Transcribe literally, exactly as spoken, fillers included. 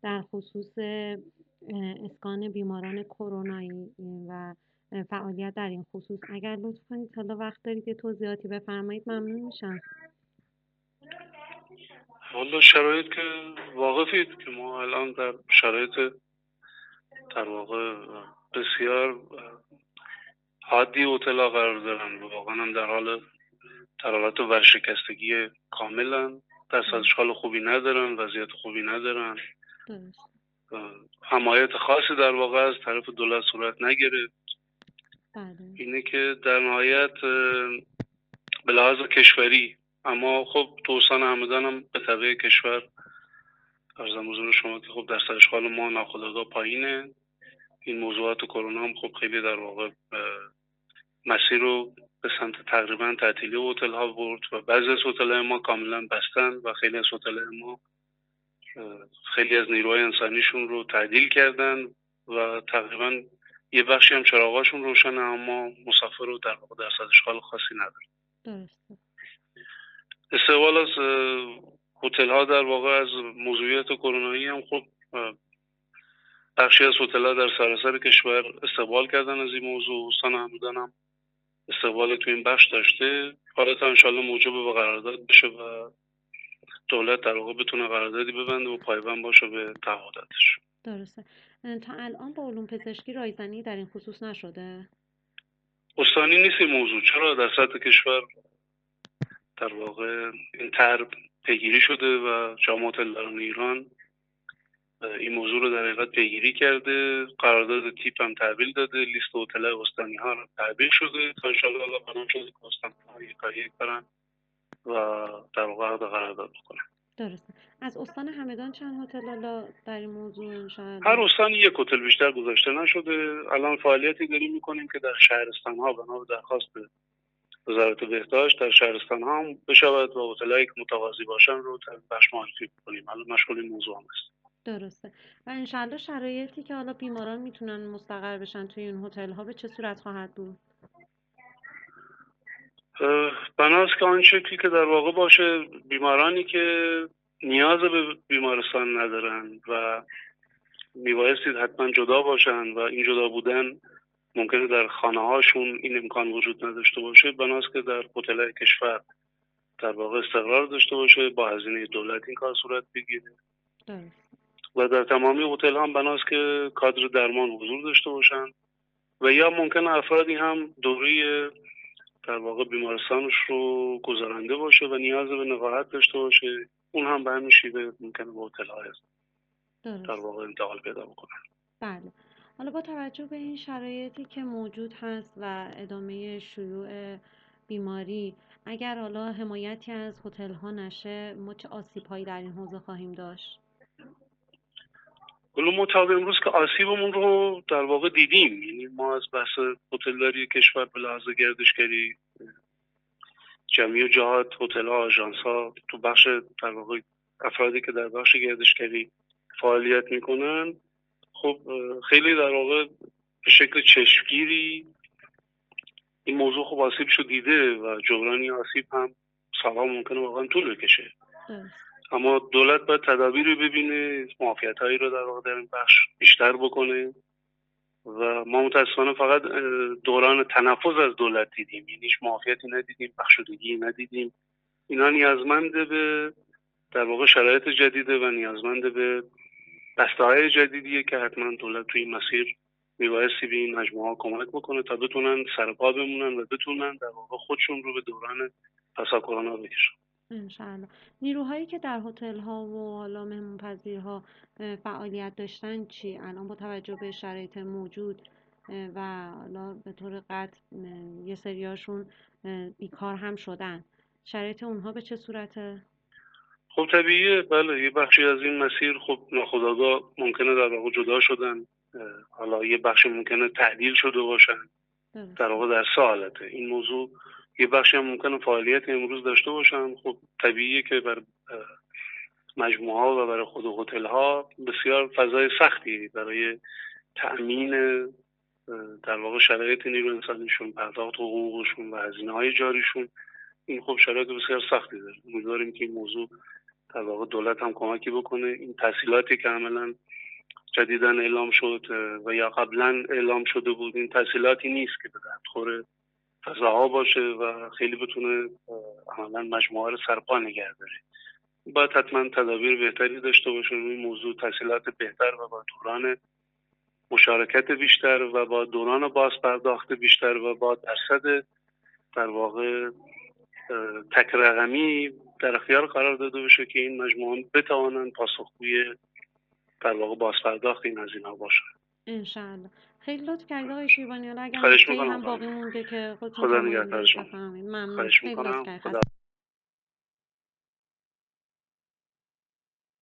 در خصوص اه، اسکان بیماران کرونایی و فعالیت در این خصوص اگر لطف کنید حالا وقت دارید یه توضیحاتی بفرمایید ممنون میشم. والا شرایط که واقفید که ما الان در شرایط در واقع بسیار حادی هتل‌ها قرار دارن و واقعا هم در حال در حالت ورشکستگی کاملا، در سطح حال خوبی ندارن، وضعیت خوبی ندارن. درست. اه، حمایت خاصی در واقع از طرف دولت صورت نگرفت. بله. اینه که در نهایت اه، به لحاظ کشوری، اما خب توسان همدان هم به طبع کشور ارزم حضور شما که خب در سرشغال ما ناخودآگاه پایینه. این موضوعات کرونا هم خب خیلی در واقع اه، مسیر رو به سمت تقریبا تعطیلی هتل ها برد و بعضی از هتل های ما کاملا بستن و خیلی از هتل های ما اه، خیلی از نیروهای انسانیشون رو تعدیل کردن و تقریبا یه بخشی هم چراغاشون روشنه اما مسافر رو در واقع در سرشغال خاصی نداره. درسته. استقبال از هتل ها در واقع از موضوعیت کرونایی هم خب اه، بخشی از هتل ها در سراسر کشور استقبال کردن از این موضوع. استان همدان هم استقبال تو این بخش داشته. حالا تا انشالله موجب به قرارداد بشه و دولت در واقع بتونه قراردادی ببنده و پایبند باشه به تعهداتش. درسته. تا الان با علوم پزشکی رایزنی در این خصوص نشده؟ استانی نیست این موضوع. چرا در سطح کشور در واقع این طرح پیگیری شده و جامعه هتلداران ایران این موضوع رو در حقیقت پیگیری کرده. قرارداد تیپ هم تحویل داده. لیست هتل‌های استانی ها هم تحویل شده تا انشالله الله بنا شده که استانی ها یک یک برن و در واقع عقد قرارداد بکنن. درسته. از استان همدان چند هتل حالا در این موضوع هر انشاءالله؟ استانی یک هتل بیشتر گذاشته نشده. الان فعالیتی داریم میکنیم که در شهرستان ها بنا به درخواست وزارت بهداشت در شهرستان ها هم بشود و هتل‌هایی که متقاضی باشن رو در بخش معرفی کنیم. الان مشغول این موضوع هم است. درسته. و انشاءالله شرایطی که حالا بیماران میتونن مستقر بشن توی این هتل ها به چه صورت خواهد بود؟ اه، بناست که آن شکلی که در واقع باشه، بیمارانی که نیاز به بیمارستان ندارن و میبایستید حتما جدا باشن و این جدا بودن ممکنه در خانه هاشون این امکان وجود نداشته باشه، بناست که در هتل‌های کشور در واقع استقرار داشته باشه، با هزینه دولت این کار صورت بگیره. درست. و در تمامی هتل هم بناست که کادر درمان حضور داشته باشن و یا ممکنه افرادی هم دوره در واقع بیمارستانش رو گذرانده باشه و نیاز به نقاهت داشته باشه. اون هم به همین شیوه ممکنه به هتل های در درست. واقع انتقال پیدا بکنن. بله. حالا با توجه به این شرایطی که موجود هست و ادامه شیوع بیماری، اگر حالا حمایتی از هتل ها نشه ما چه آسیب هایی در این حوزه خواهیم داشت؟ ولی ما تا به امروز که آسیبمون رو در واقع دیدیم. یعنی ما از بحث هتلداری کشور به لحاظ گردشگری جمعی جهات، هتل ها، آژانس ها، تو بخش در واقع افرادی که در بخش گردشگری فعالیت میکنن، خب خیلی در واقع به شکل چشمگیری این موضوع خب آسیبشو دیده و جبران آسیب هم سالها ممکنه واقعا طول بکشه. درست. اما دولت باید تدابیر رو ببینه، معافیت هایی رو در واقع در این بخش بیشتر بکنه و ما متاسفانه فقط دوران تنفس از دولت دیدیم. یعنی هیچ معافیتی ندیدیم، بخشودگی ندیدیم. اینا نیازمند به در واقع شرایط جدیده و نیازمند به بسته‌های جدیدیه که حتما دولت توی این مسیر میبایستی به این مجموعه ها کمک بکنه تا بتونن سرپا بمونن و بتونن در واقع خودشون رو به دوران پسا کرونا بکشن. انشاءالله. نیروهایی که در هتل ها و حالا مهمون پذیرها فعالیت داشتن چی؟ الان با توجه به شرایط موجود و حالا به طور قطع یه سریاشون بیکار هم شدن، شرایط اونها به چه صورته؟ خب طبیعیه، بله. یه بخشی از این مسیر خب ناخودآگاه ممکنه در واقع جدا شدن. حالا یه بخشی ممکنه تعدیل شده باشن. در واقع در سه حالته این موضوع. یه بخشی هم ممکنه فعالیت امروز داشته باشن. خب طبیعیه که بر مجموعه ها و برای خود هتل ها بسیار فضای سختی برای تأمین در واقع شرایط نیرو انسانیشون، پرداخت حقوقشون و هزینه های جاریشون، این خب شرایط بسیار سختی داره. امیدواریم که این موضوع در واقع دولت هم کمکی بکنه. این تسهیلاتی که عملا جدیداً اعلام شد و یا قبلا اعلام شده بود، این تسهیلاتی نیست که به دردخور فضاها باشه و خیلی بتونه عملا مجموعه رو سرپا نگه داره. باید حتما تدابیر بهتری داشته باشه روی این موضوع، تسهیلات بهتر و با دوران مشارکت بیشتر و با دوران باز پرداخت بیشتر و با درصد در واقع تک رقمی در اختیار قرار داده بشه که این مجموعه بتوانند پاسخگوی در واقع باز پرداخت این هزینه باشه. انشالله. خیلی لطف کردید آقای شیبانی. حالا اگر خواهش نکته‌ای میکنم هم باقی خانم. مونده که خودتون خدا تمایل نگهدار دارید شما. بفرمایید. ممنون. خواهش خیلی لطف میکنم. کردید. خدا